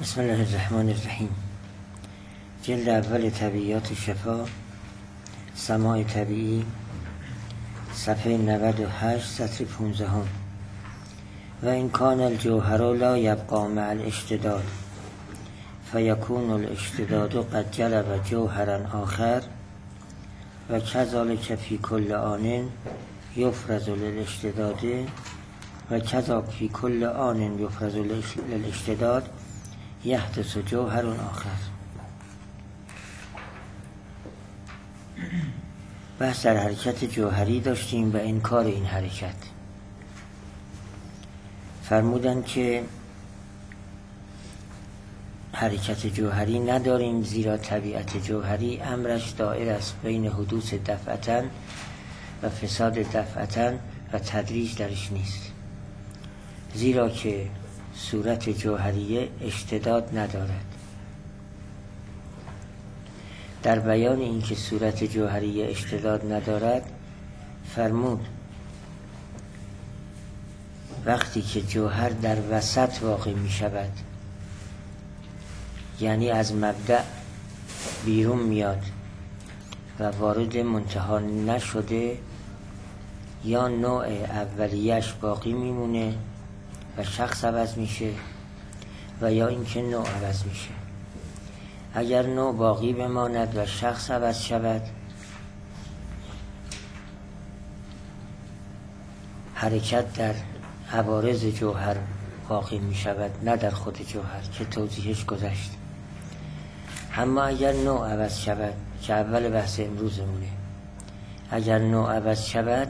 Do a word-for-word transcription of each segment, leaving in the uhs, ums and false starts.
بسم الله الرحمن الرحیم. جلد اول طبیعیات شفا، سماع طبیعی، صفحه نود و هشت، سطر پانزدهم. و این کان الجوهر لا یبقى مع الاشتداد فیکون الاشتداد قد جلب جوهرا آخر و کذالک فی کل آن یفرز للاشتداد و کذا فی کل آن یفرز للاشتداد یحدث جوهر آخر. بحث در حرکت جوهری داشتیم و انکار این حرکت. فرمودن که حرکت جوهری نداریم، زیرا طبیعت جوهری امرش دائر است بین حدوث دفعتاً و فساد دفعتاً و تدریج درش نیست، زیرا که صورت جوهریه اشتداد ندارد. در بیان اینکه صورت جوهریه اشتداد ندارد فرمود وقتی که جوهر در وسط واقع می شود، یعنی از مبدأ بیرون میاد و وارد منتها نشده، یا نوع اولیش باقی میمونه و شخص عوض میشه و یا اینکه نوع عوض میشه. اگر نوع باقی بماند و شخص عوض شود، حرکت در عوارض جوهر واقع می شود، نه در خود جوهر که توضیحش گذشت. اما اگر نوع عوض شود، که اول بحث امروزمونه، اگر نوع عوض شود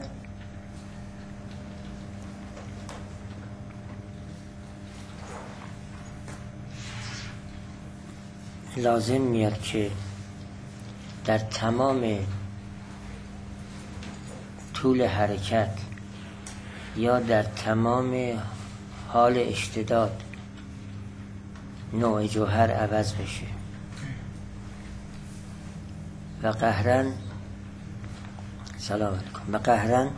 لازم میاد که در تمام طول حرکت یا در تمام حال اشتداد نوع جوهر عوض بشه و قهرن سلام علیکم و قهرن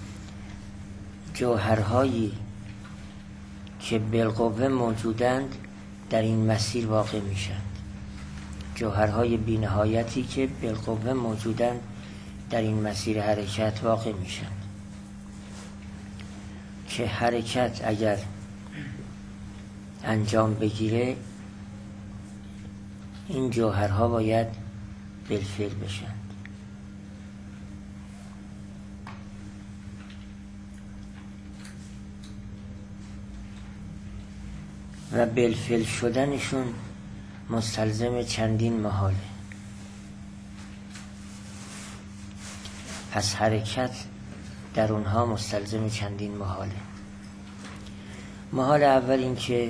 جوهرهایی که بالقوه موجودند در این مسیر واقع میشن، جوهرهای بی‌نهایتی که بالقوه موجودند در این مسیر حرکت واقع میشن، که حرکت اگر انجام بگیره این جوهرها باید بالفعل بشن. و بالفعل شدنشون مستلزم چندین محاله. پس حرکت در اونها مستلزم چندین محاله. محال اول این که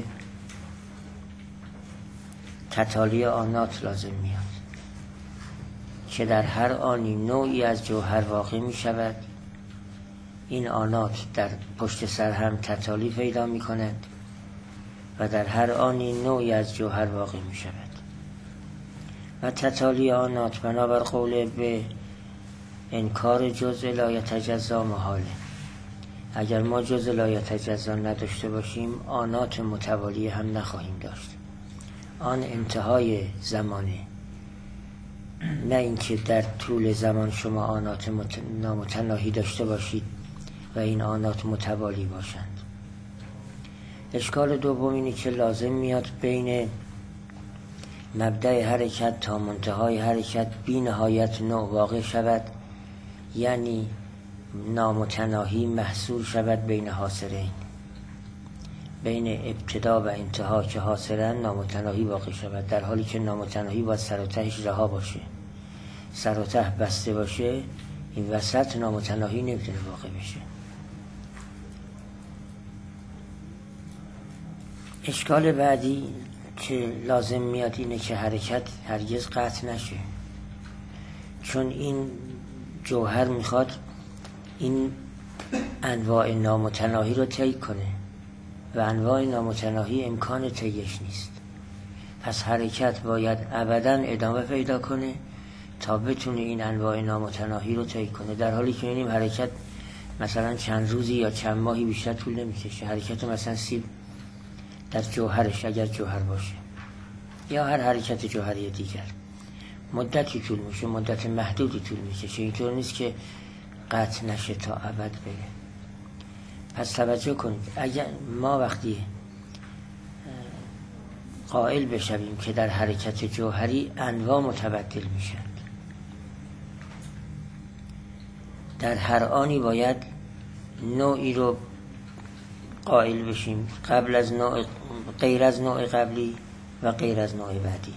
تتالی آنات لازم میاد که در هر آنی نوعی از جوهر واقع می شود، این آنات در پشت سر هم تتالی پیدا می کنند و در هر آنی نوعی از جوهر واقع می شود. و تتالی آنات بنابر قول به انکار جزء لا یتجزا محاله. اگر ما جزء لا یتجزا نداشته باشیم آنات متوالی هم نخواهیم داشت. آن انتهای زمانه، نه اینکه در طول زمان شما آنات مت... نامتناهی داشته باشید و این آنات متوالی باشند. اشکال دوم اینه که لازم میاد بین مبدأ حرکت تا منتهای حرکت بی نهایت نوع واقع شود، یعنی نامتناهی محصور شود بین حاصرین، بین ابتدا و انتها که حاصرن نامتناهی واقع شود، در حالی که نامتناهی باید سر و تهش رها باشه. سر و ته بسته باشه، این وسط نامتناهی نمیتونه واقع بشه. اشکال بعدی که لازم میاد اینه که حرکت هرگز قطع نشه، چون این جوهر میخواد این انواع نامتناهی رو طی کنه و انواع نامتناهی امکان طیش نیست. پس حرکت باید ابداً ادامه پیدا کنه تا بتونه این انواع نامتناهی رو طی کنه، در حالی که این حرکت مثلا چند روزی یا چند ماهی بیشتر طول نمیکشه. حرکت مثلا سیب در جوهرش اگر جوهر باشه یا هر حرکت جوهری دیگر مدتی طول میشه، مدت محدودی طول میشه، اینطور نیست که قطع نشه تا ابد بره. پس توجه کنید، اگر ما وقتی قائل بشویم که در حرکت جوهری انواع متبدل میشن، در هر آنی باید نوعی رو قائل بشیم قبل از نوع، غیر از نوع قبلی و غیر از نوع بعدی،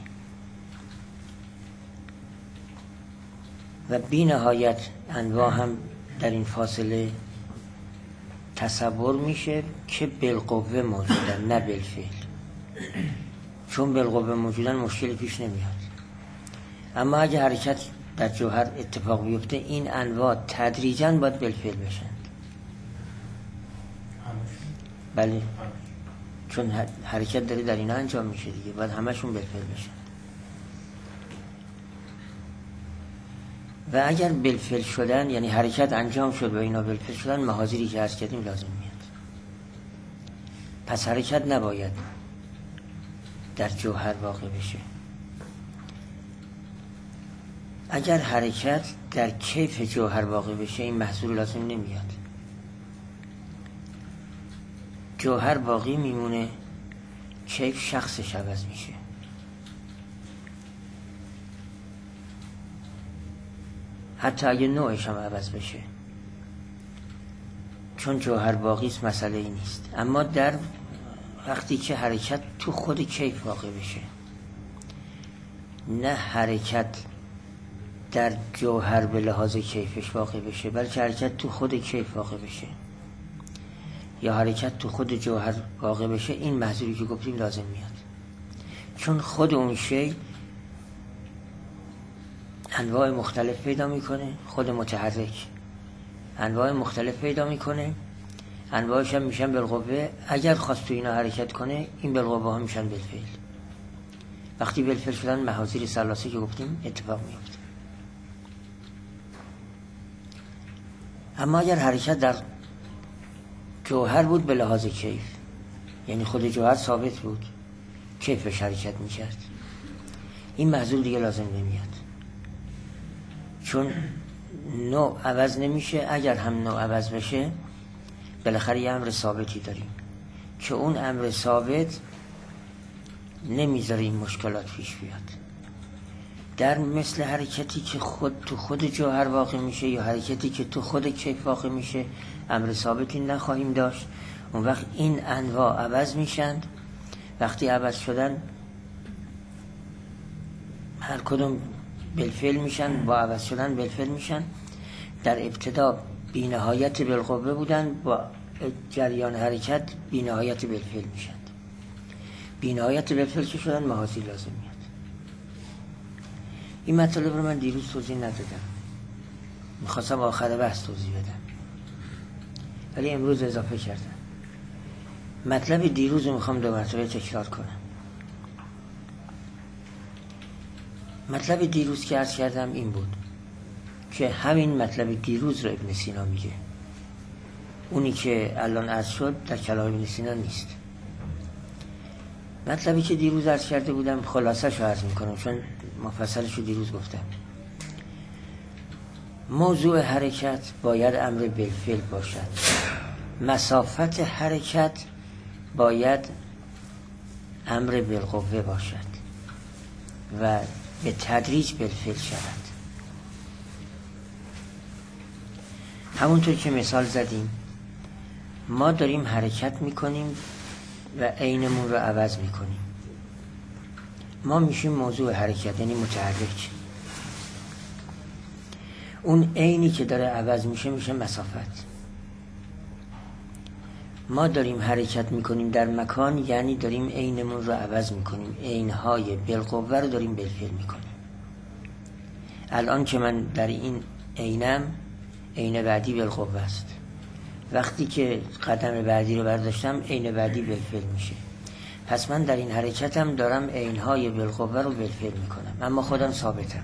و بی نهایت انواع هم در این فاصله تصور میشه که بالقوه موجودن نه بالفعل. چون بالقوه موجودن مشکلی پیش نمیاد. اما اگه حرکت در جوهر اتفاق بیفته این انواع تدریجاً باید بالفعل بشن. بله، چون حرکت داره در اینا انجام میشه دیگه، باید همشون بالفعل بشن. و اگر بالفعل شدن، یعنی حرکت انجام شد و اینا بالفعل شدن، محاذیری که عرض کردیم لازم میاد. پس حرکت نباید در جوهر واقع بشه. اگر حرکت در کیف جوهر واقع بشه این محصول لازم نمیاد. جوهر باقی میمونه، کیف شخصش عوض میشه. حتی اگه نوعش هم عوض بشه، چون جوهر باقی است مسئله ای نیست. اما در وقتی که حرکت تو خود کیف واقع بشه، نه حرکت در جوهر به لحاظ کیفش واقع بشه، بلکه حرکت تو خود کیف واقع بشه یا حرکت تو خود جوهر واقع بشه، این محضوری که گفتیم لازم میاد. چون خود اون شی انواع مختلف پیدا میکنه، خود متحرک انواع مختلف پیدا میکنه، انواعش هم میشن بالقوه. اگر خواست تو اینا حرکت کنه این بالقوه ها میشن بالفعل. وقتی بالفعل شدن محاذیر ثلاثه که گفتیم اتفاق میفته. اما اگر حرکت در جوهر بود به لحاظ کیف، یعنی خود جوهر ثابت بود، کیفش حرکت میکرد، این محذور دیگه لازم نمیاد. چون نوع عوض نمیشه. اگر هم نوع عوض بشه بالاخره یه امر ثابتی داریم که اون امر ثابت نمیذاره این مشکلات پیش بیاد. در مثل حرکتی که خود تو خود جوهر واقع میشه یا حرکتی که تو خود کیف واقع میشه امر ثابتی نخواهیم داشت. اون وقت این انواع عوض میشن. وقتی عوض شدن هر کدوم بالفعل میشن، با عوض شدن بالفعل میشن. در ابتدا بی نهایت بالقوه بودن، با جریان حرکت بی نهایت بالفعل میشن. بی نهایت بالفعل که شدن محاذیر لازم میاد. این مطالب رو من دیروز توضیح ندادم، میخواستم آخر بحث توضیح بدم ولی امروز اضافه کردم. مطلب دیروز رو میخوام دو مرتبه تکرار کنم. مطلب دیروز که عرض کردم این بود که همین مطلب دیروز رو ابن سینا میگه. اونی که الان عرض شد در کلام ابن سینا نیست. مطلبی که دیروز عرض کرده بودم خلاصش رو عرض میکنم چون مفصلش رو دیروز گفتم. موضوع حرکت باید امر بالفعل باشد. مسافت حرکت باید امر بالقوه باشد و به تدریج بالفعل شود. همونطور که مثال زدیم ما داریم حرکت میکنیم و عینمون رو عوض میکنیم. ما میشیم موضوع حرکت، یعنی متحرک. اون عینی که داره عوض میشه میشه مسافت. ما داریم حرکت میکنیم در مکان، یعنی داریم عینمون رو عوض میکنیم. عینهای بالقوه رو داریم بالفعل میکنیم. الان که من در این عینم، عین بعدی بالقوه است. وقتی که قدم بعدی رو برداشتم عین بعدی بالفعل میشه. پس من در این حرکتم دارم عینهای بالقوه رو بالفعل میکنم، اما خودم ثابتم.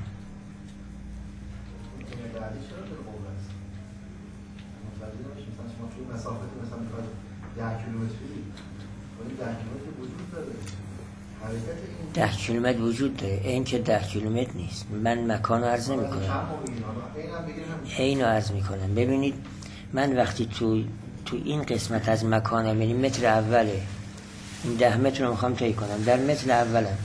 مسافت مثلا ده کیلومتری ولی ده کیلومتر وجود داره، ده کیلومتر وجود داره، این که ده کیلومتر نیست. من مکان رو عرض نمی کنم، این رو عرض می کنم. ببینید من وقتی تو تو این قسمت از مکانم، یعنی متر اوله، این ده متر رو میخوام طی کنم، در متر اولم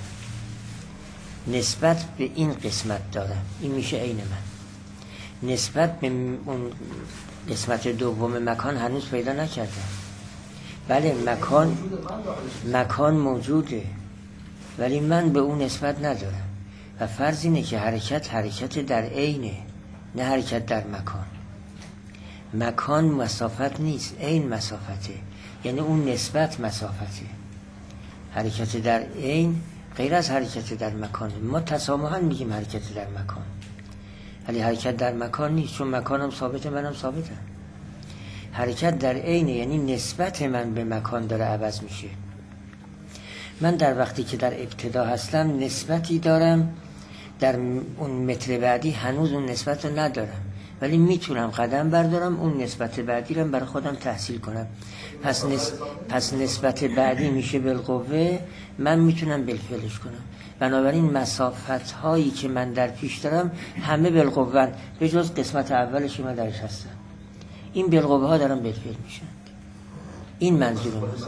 نسبت به این قسمت دارم، این میشه عین من. نسبت به اون قسمت دوم مکان هنوز پیدا نکردم. بله مکان مکان موجوده، ولی من به اون نسبت ندارم. و فرض اینه که حرکت حرکت در عینه، نه حرکت در مکان. مکان مسافت نیست، عین مسافته، یعنی اون نسبت مسافته. حرکت در عین غیر از حرکت در مکان. ما تسامحاً میگیم حرکت در مکان، ولی حرکت در مکان نیست، چون مکانم ثابته، منم ثابتم. حرکت در عین یعنی نسبت من به مکان داره عوض میشه. من در وقتی که در ابتدا هستم نسبتی دارم، در اون متر بعدی هنوز اون نسبت رو ندارم، ولی میتونم قدم بردارم اون نسبت بعدی رو برای خودم تحصیل کنم. پس, نس... پس نسبت بعدی میشه بالقوه، من میتونم بالفعلش کنم. بنابراین مسافت هایی که من در پیش دارم همه بالقوه، به جز قسمت اولش که من درش هستم. این بالقوه ها دارم بالفعل میشن. این منظورم است.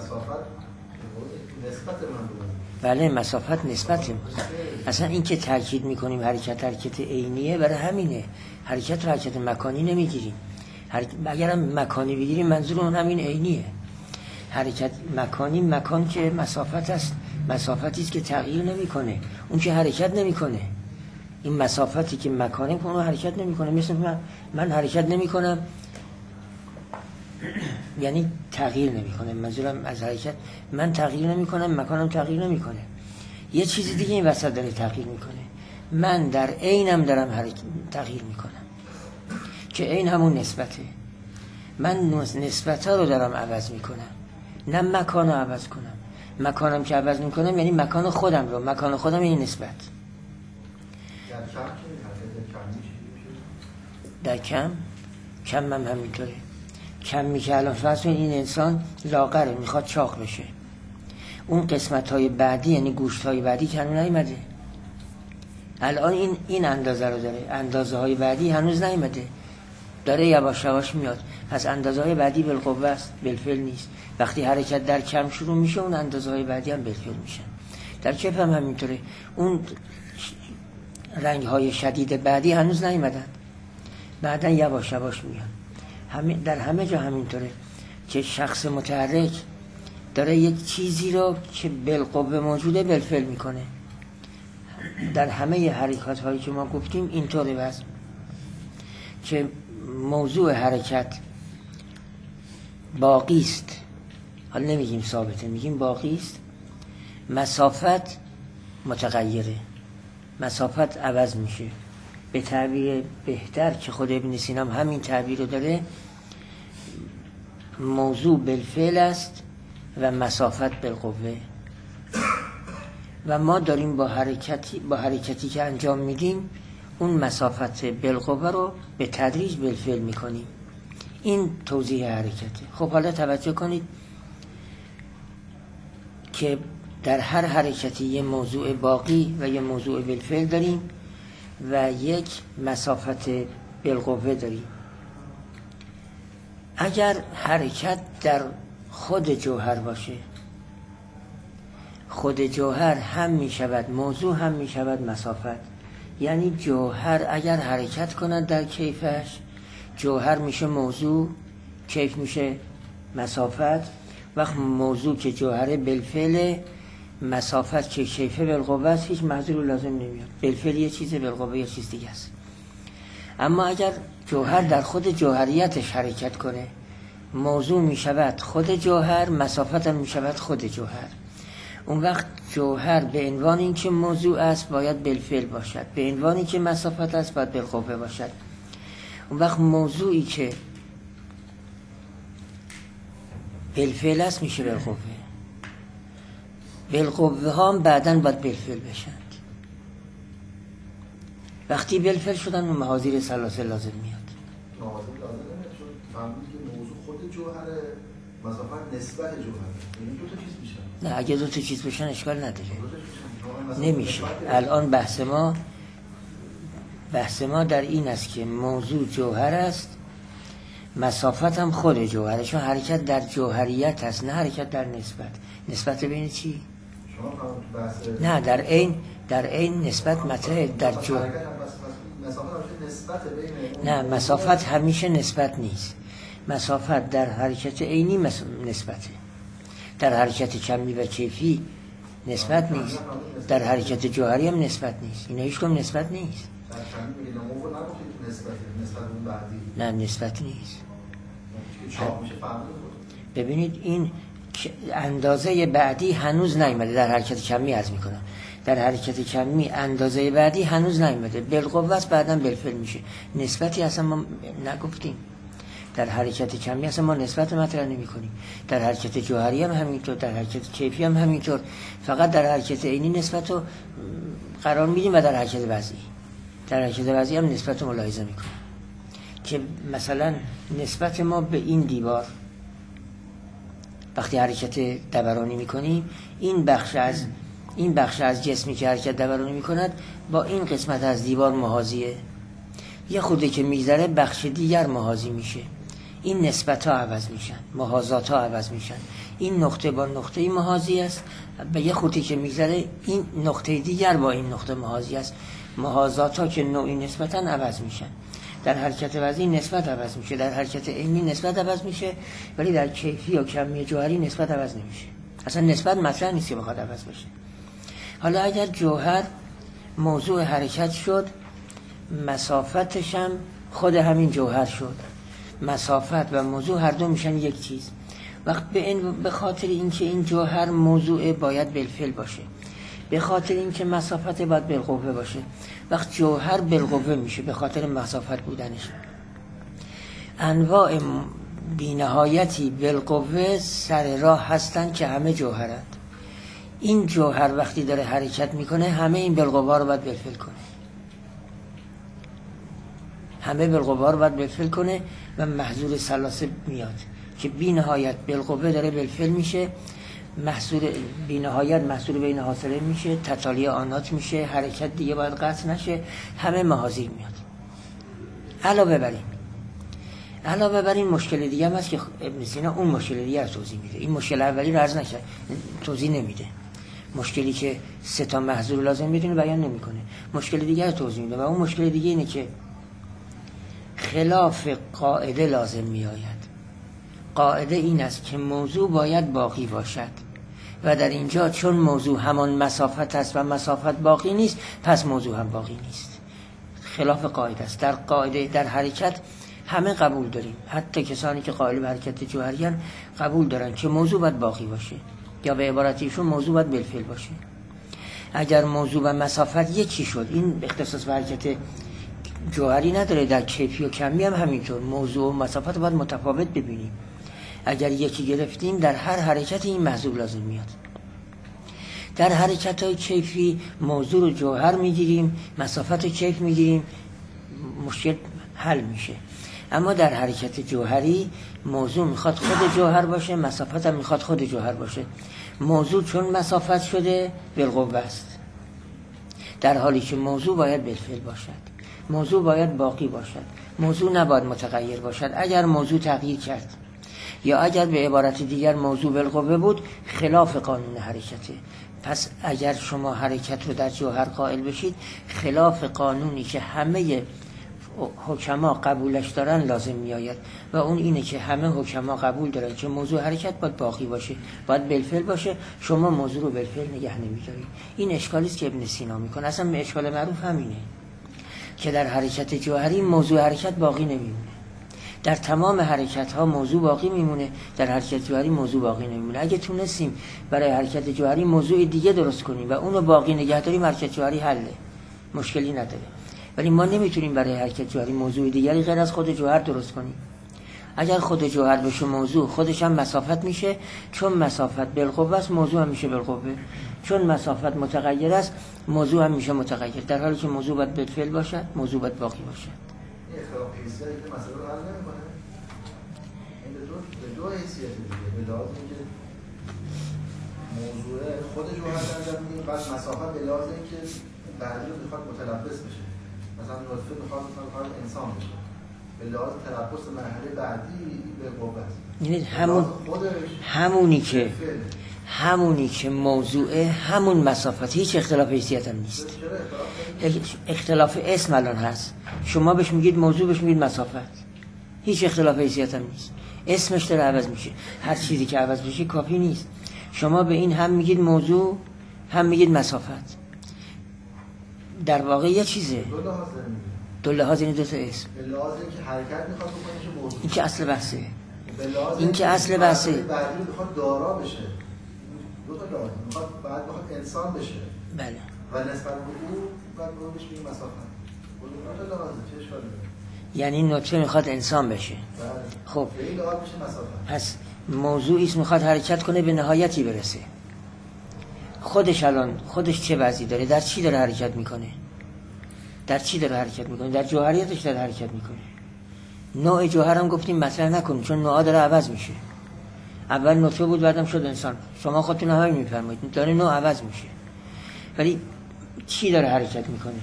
بله مسافت نسبت ما. اصلا این که تاکید میکنیم حرکت حرکت عینیه، برای همینه. حرکت حرکت مکانی نمیگیریم. حرکت... اگرم مکانی بگیریم منظور اون همین عینیه. حرکت مکانی، مکان که مسافت است، مسافتی است که تغییر نمیکنه، اون که حرکت نمیکنه. این مسافتی که مکانی کنه حرکت نمیکنه. مثل من, من حرکت نمیکنم یعنی تغییر نمیکنه. منظورم از حرکت من تغییر نمیکنم، مکانم تغییر نمیکنه. یه چیزی دیگه این وسط داره تغییر میکنه. من در عینم دارم حرکت تغییر میکنم که عین همون نسبته. من نسبت ها رو دارم عوض میکنم، نه مکان رو عوض کنم. مکانم که عوض میکنم یعنی مکان خودم رو، مکان خودم یعنی نسبت. در کم کم هم همینطوره. کم میشه. الان فرض کنید این انسان لاغره، میخواد چاق بشه. اون قسمت های بعدی یعنی گوشت های بعدی که هنوز نیومده. الان این این اندازه رو داره، اندازه های بعدی هنوز نیومده، داره یواش یواش میاد. پس اندازه های بعدی بالقوه است، بالفعل نیست. وقتی حرکت در کم شروع میشه اون اندازه های بعدی هم بالفعل میشن. در کف هم همینطوره. اون رنگ های شدید بعدی هنوز نیومدن، بعدا یواش یواش میاد. همین در همه جا همینطوره که شخص متحرک داره یک چیزی رو که بالقوه موجوده بالفعل میکنه. در همه حرکات هایی که ما گفتیم اینطوره واسه که موضوع حرکت باقی است. حالا نمیگیم ثابته، میگیم باقی است. مسافت متغیره، مسافت عوض میشه. به تعبیر بهتر که خود ابن سینا همین تعبیر رو داره، موضوع بالفعل است و مسافت بالقوه. و ما داریم با حرکتی با حرکتی که انجام میدیم اون مسافت بالقوه رو به تدریج بالفعل میکنیم. این توضیح حرکته. خب حالا توجه کنید که در هر حرکتی یه موضوع باقی و یه موضوع بالفعل داریم و یک مسافت بالقوه داریم. اگر حرکت در خود جوهر باشه، خود جوهر هم می شود موضوع، هم می شود مسافت. یعنی جوهر اگر حرکت کند در کیفش، جوهر میشه موضوع، کیف میشه مسافت. وقت موضوع که جوهر بالفعل، مسافت که کیفه بالقوه است، هیچ محذور لازم نمیاد. بالفعل یه چیز، بالقوه یه چیز دیگه است. اما اگر جوهر در خود جوهریتش حرکت کنه، موضوع می شود خود جوهر، مسافت هم می شود خود جوهر. اون وقت جوهر به عنوان این که موضوع است باید بالفعل باشد، به عنوان این که مسافت است باید بالقوه باشد. اون وقت موضوعی که بالفعل است میشه بالقوه، بالقوه ها هم بعداً باید بالفعل بشند. وقتی بالفعل شدن اون محاذیر ثلاثه لازم میاد. محاذیر لازم نمیاد، چون فهمید که موضوع خود جوهره، مسافت نسبت جوهر، یعنی دو تا چیز میشن. نه اگه دو تا چیز بشن اشکال نداره، نمیشه. الان بحث ما بحث ما در این است که موضوع جوهر است، مسافت هم خود جوهره، چون حرکت در جوهریت هست، نه حرکت در نسبت. نسبت بین چی؟ نه در این در این نسبت مطرح در جوهر. نه مسافت همیشه نسبت نیست. مسافت در حرکت عینی نسبته، در حرکت کمی و کیفی نسبت نیست، در حرکت جوهری هم نسبت نیست. اینا هیچ کدوم نسبت نیست. نه نسبت نیست. ببینید این اندازه بعدی هنوز نیامده. در حرکت کمی عرض میکنم، در حرکت کمی اندازه بعدی هنوز نیامده، بالقوه است، بعداً بالفعل میشه. نسبتی اصلا ما نگفتیم. در حرکت کمی اصلا ما نسبت مطرح نمی کنیم. در حرکت جوهری هم همینطور، در حرکت کیفی هم همینطور. فقط در حرکت عینی نسبت رو قرار میدیم و در حرکت وضعی در حرکت وضعی هم نسبت رو ملاحظه میکنیم که مثلا نسبت ما به این دیوار وقتی حرکت دورانی میکنیم، این بخش از این بخش از جسمی که حرکت دورانی میکند با این قسمت از دیوار محاذیه. یه خوده که میگذره بخش دیگر محاذی میشه. این نسبت ها عوض میشن، محاذات ها عوض میشن. این نقطه با نقطه محاذی است، به یه خوده که میگذره این نقطه دیگر با این نقطه محاذی است. محاذات ها که نوعی نسبتاً عوض میشن. در حرکت وضعی نسبت عوض میشه، در حرکت عینی نسبت عوض میشه، ولی در کیفی و کمی جوهری نسبت عوض نمیشه. اصلا نسبت مطرح نیست که بخواد عوض بشه. حالا اگر جوهر موضوع حرکت شد، مسافتش هم خود همین جوهر شد. مسافت و موضوع هر دو میشن یک چیز. وقت به این به خاطر اینکه این جوهر موضوع باید بالفعل باشه، به خاطر اینکه مسافت باید بالقوه باشه. وقت جوهر بالقوه میشه به خاطر مسافت بودنش. انواع بی‌نهایتی بالقوه سر راه هستن که همه جوهرند. این جوهر وقتی داره حرکت میکنه همه این بالقوه رو باید بالفعل کنه. همه بالقوه رو باید بالفعل کنه و محضور ثلاثه میاد که بی نهایت بالقوه داره بالفعل میشه، محصور بی نهایت محصور بین حاصله میشه، تتالی آنات میشه، حرکت دیگه باید قطع نشه، همه محاذیر میاد. علاوه بر این علاوه بر این مشکل دیگه هم هست که ابن سینا اون مشکل دیگه رو توضیح میده. این مشکل اولی رو عرض نکرد، توضیح نمیده. مشکلی که سه تا محضور لازم میدونه بیان نمیکنه، مشکل دیگه رو توضیح میده. و اون مشکل دیگه اینه که خلاف قاعده لازم می آید. قاعده این است که موضوع باید باقی باشد و در اینجا چون موضوع همان مسافت است و مسافت باقی نیست، پس موضوع هم باقی نیست. خلاف قاعده است. در قاعده در حرکت همه قبول داریم، حتی کسانی که قائل به حرکت جوهریان قبول دارن که موضوع باید باقی باشه، یا به عبارتیشون موضوع باید بالفعل باشه. اگر موضوع و مسافت یکی شد، این اختصاص به حرکت جوهری نداره، در کیفی و کمی هم همینطور. موضوع و مسافت باید متفاوت ببینیم. اگر یکی گرفتیم در هر حرکت این محضور لازم میاد. در حرکت های کیفی موضوع و جوهر میگیریم، مسافت و کیف میگیریم، مشکل حل میشه. اما در حرکت جوهری موضوع میخواد خود جوهر باشه، مسافت هم میخواد خود جوهر باشه. موضوع چون مسافت شده بالقوه است، در حالی که موضوع باید بالفعل باشد. موضوع باید باقی باشد، موضوع نباید متغیر باشد. اگر موضوع تغییر کرد یا اگر به عبارت دیگر موضوع بالقوه بود، خلاف قانون حرکته. پس اگر شما حرکت رو در جوهر قائل بشید، خلاف قانونی که همه حکما قبولش دارن لازم می آید و اون اینه که همه حکما قبول دارن که موضوع حرکت باید باقی باشه، باید بالفعل باشه. شما موضوع رو بالفعل نگه نمی‌دارید. این اشکالی است که ابن سینا میکنه. اصلا اشکال معروف همینه که در حرکت جوهری موضوع حرکت باقی نمیمونه. در تمام حرکت ها موضوع باقی میمونه، در حرکت جوهری موضوع باقی نمیمونه. اگه تونستیم برای حرکت جوهری موضوع دیگه درست کنیم و اونو باقی نگه داریم، حرکت جوهری حله، مشکلی نداره. ولی ما نمیتونیم برای حرکت جوهری موضوع دیگری غیر از خود جوهر درست کنیم. اگر خود جوهر بشه موضوع، خودش هم مسافت میشه. چون مسافت بالقوه است، موضوع هم میشه بالقوه. چون مسافت متغیر است، موضوع هم میشه متغیر. در حالی که موضوع باید بالفعل باشد، موضوع باید باقی باشد. دو به دو حیثیت دیگه، به لحاظ اینکه موضوع خود جوهر در نظر میگیریم، بعد مسافت به لحاظ اینکه بعدی رو میخواد متلبس بشه، مثلا نطفه میخواد میخواد انسان بشه، به لحاظ تلبس مرحله بعدی به قوه است. یعنی همون همونی که همونی که موضوع همون مسافت، هیچ اختلاف حیثیت هم نیست. اختلاف اسم الان هست، شما بهش میگید موضوع، بهش میگید مسافت، هیچ اختلاف حیثیت هم نیست. اسمش داره عوض میشه، هر چیزی که عوض بشه کافی نیست. شما به این هم میگید موضوع، هم میگید مسافت. در واقع یه چیزه، دو لحاظ، این دو تا اسم. به لحاظ اینکه حرکت میخواد بکنه موضوع، این که اصل بحثه، این که اصل بحثه بعدی میخواد دارا بشه، دو تا لحاظ میخواد، بعد میخواد انسان بشه. بله. و نسبت به او بعد به بهش میگیم مسافت. دو تا لحاظ چه اشکالی داره؟ یعنی نطفه میخواد انسان بشه. بله. خب به این لحاظ میشه مسافت. پس موضوعی است میخواد حرکت کنه به نهایتی برسه. خودش الان خودش چه وضعی داره؟ در چی داره حرکت میکنه؟ در چی داره حرکت میکنه؟ در جوهریتش داره حرکت میکنه. نوع جوهر هم گفتیم مطرح نکنیم، چون نوعا داره عوض میشه. اول نطفه بود، بعدم شد انسان. شما خودتون همین میفرمایید، داره نوع عوض میشه. ولی چی داره حرکت میکنه؟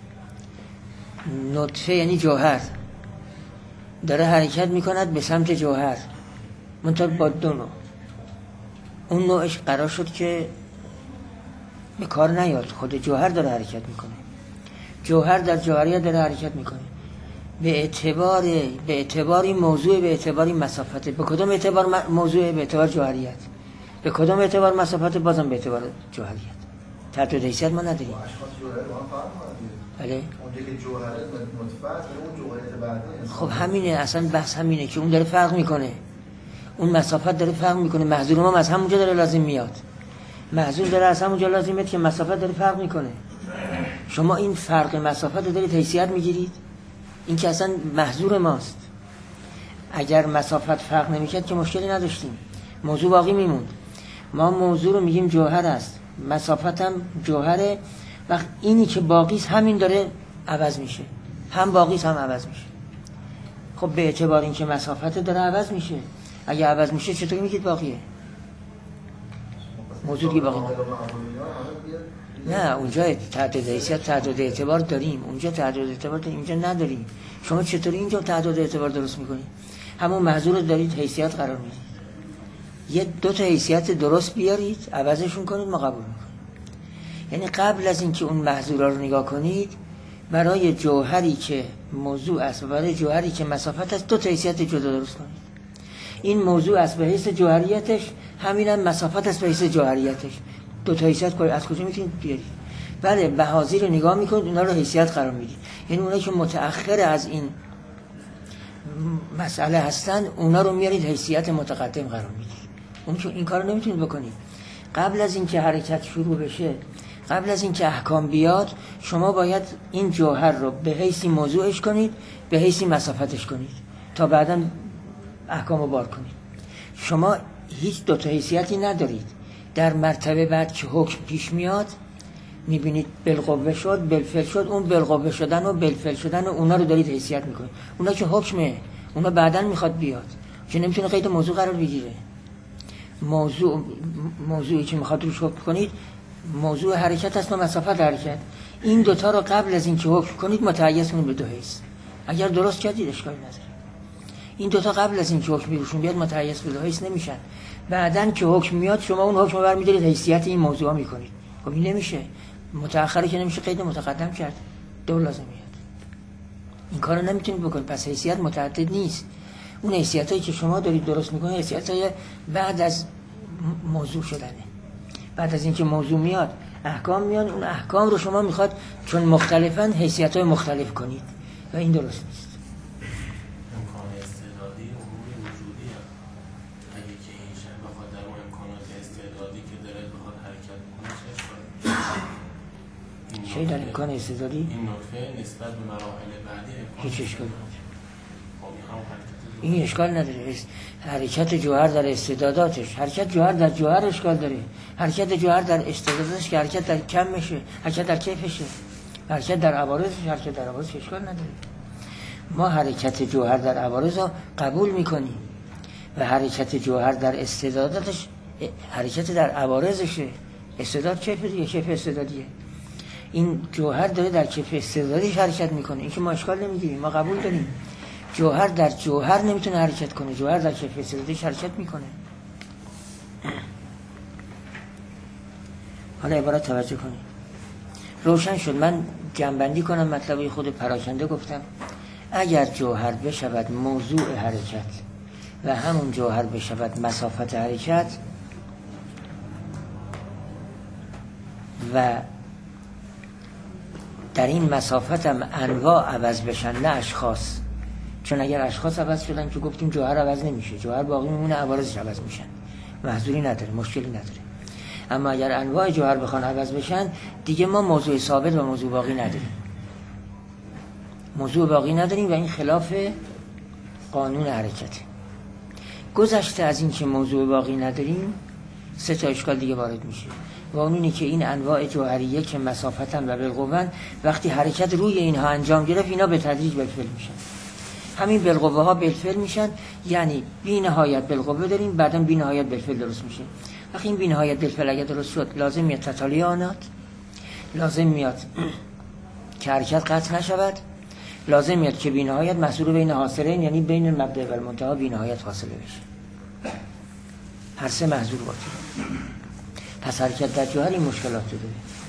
نطفه یعنی جوهر داره حرکت میکند به سمت جوهر، منتها با دو نوع. اون نوعش قرار شد که به کار نیاد، خود جوهر داره حرکت میکنه. جوهر در جوهریت داره حرکت میکنه به اعتبار به اعتباری موضوع، به اعتباری مسافت. به کدوم اعتبار موضوع؟ به اعتبار جوهریت. به کدوم اعتبار مسافت؟ بازم به اعتبار جوهریت. تعدد حیثیت ما نداریم. اشخاص جوهر با هم فرق می‌کنه. بله. اونجا که جوهر نطفه است، اون جوهریت بعدی. خب همینه، اصلا بحث همینه که اون داره فرق میکنه. اون مسافت داره فرق میکنه. محضور ما از همونجا داره لازم میاد. محضور داره از همونجا لازم میاد که مسافت داره فرق میکنه. شما این فرق مسافت رو دارید حیثیت میگیرید، این که اصلا محضور ماست. اگر مسافت فرق نمیکرد که مشکلی نداشتیم، موضوع باقی میموند. ما موضوع رو میگیم جوهر است، مسافت هم جوهره. وقت اینی که باقی است همین داره عوض میشه، هم باقی است هم عوض میشه. خب به اعتبار اینکه مسافت داره عوض میشه، اگه عوض میشه چطوری میگید باقیه؟ موضوع دیگه باقی نه. اونجا تعدد حیثیت، تعدد اعتبار داریم، اونجا تعدد اعتبار داریم، اینجا نداریم. شما چطوری اینجا تعدد اعتبار درست میکنید؟ همون محضور رو دارید حیثیت قرار میدید. یه دو تا حیثیت درست بیارید، عوضشون کنید، ما قبول میکنیم. یعنی قبل از اینکه اون محضورا رو نگاه کنید، برای جوهری که موضوع است و برای جوهری که مسافت است، دو تا حیثیت جدا درست کنید. این موضوع است به حیث جوهریتش، همینم مسافت است به حیث جوهریتش. دو تا حیثیت از کجا میتونید بیارید؟ بله، بهازی رو نگاه میکنید، اونا رو حیثیت قرار میدید. یعنی اونایی که متأخر از این مسئله هستن، اونا رو میارید حیثیت متقدم قرار میدید. اون که این کارو نمیتونید بکنید. قبل از اینکه حرکت شروع بشه، قبل از اینکه احکام بیاد، شما باید این جوهر رو به حیث موضوعش کنید، به حیث مسافتش کنید، تا بعداً احکام رو بار کنید. شما هیچ دو تا حیثیتی ندارید. در مرتبه بعد که حکم پیش میاد، میبینید بالقوه شد، بالفعل شد، اون بالقوه شدن و بالفعل شدن و اونا رو دارید حیثیت میکنید. اونا که حکمه، اونا بعداً میخواد بیاد، که نمیتونه قید موضوع قرار بگیره. موضوع موضوعی که میخواد روش حکم کنید موضوع حرکت است و مسافت حرکت. این دوتا رو قبل از اینکه حکم کنید متعیض کنید به دو حیث. اگر درست کردید اشکالی نداره. این دوتا قبل از اینکه حکم روشون بیاد متعیض به دو حیث نمیشن. بعدن که حکم میاد شما اون حکم رو برمی‌دارید حیثیت این موضوع میکنید. خب این نمیشه. متأخره که نمیشه قید متقدم کرد. دو لازم میاد. این کارو نمیتونید بکنید. پس حیثیت متعدد نیست. اون حیثیتایی که شما دارید درست میکنید حیثیتای بعد از موضوع شدنه. بعد از اینکه موضوع میاد احکام میاد، اون احکام رو شما میخواد چون مختلفن حیثیتای مختلف کنید و این درست نیست. امکان استعدادی امور وجودی هم. اگه که این شب بخواد در اون امکانات استعدادی که داره بخواد حرکت کنه چه اشکالی؟ چه در امکان استعدادی؟ این نطفه نسبت به مراحل بعدی امکان هیچ اشکالی نداره. خب این اشکال نداره. حرکت جوهر در استعداداتش، حرکت جوهر در جوهر اشکال داره. حرکت جوهر در استعداداتش که حرکت در کمشه، حرکت در کیفشه، حرکت در عوارضش، حرکت در عوارضش اشکال نداره. ما حرکت جوهر در عوارض رو قبول میکنیم، و حرکت جوهر در استعداداتش حرکت در عوارضشه. استعداد کیف دیگه، کیف استعدادیه. این جوهر داره در کیف استعدادیش حرکت میکنه. این که ما اشکال نمیگیریم، ما قبول داریم. جوهر در جوهر نمیتونه حرکت کنه، جوهر در کیف استعدادیش حرکت میکنه. حالا عبارت توجه کنید. روشن شد. من جنبندی کنم مطلبی خود پراکنده گفتم. اگر جوهر بشود موضوع حرکت و همون جوهر بشود مسافت حرکت و در این مسافت هم انواع عوض بشن نه اشخاص، چون اگر اشخاص عوض شدن که گفتیم جوهر عوض نمیشه، جوهر باقی میمونه، عوارضش عوض میشن، محذوری نداره، مشکلی نداره. اما اگر انواع جوهر بخوان عوض بشن دیگه ما موضوع ثابت و موضوع باقی نداریم، موضوع باقی نداریم و این خلاف قانون حرکته. گذشته از این که موضوع باقی نداریم سه تا اشکال دیگه وارد میشه و اون اینه که این انواع جوهریه که مسافتن و بالقوهن وقتی حرکت روی اینها انجام گرفت اینا به تدریج بالفعل میشن. همین بالقوه ها بالفعل میشن، یعنی بی نهایت بالقوه داریم بعداً بی نهایت بالفعل درست میشه. وقتی این بی نهایت بالفعل اگه درست شد لازم میاد تتالی آنات، لازم میاد که حرکت قطع نشود، لازم میاد که بی نهایت محصول بین حاصلین یعنی بین مبدأ و المنتهی بی نهایت فاصله بشه. هر سه محصول باشه. پس حرکت در جوهر این مشکلات داره.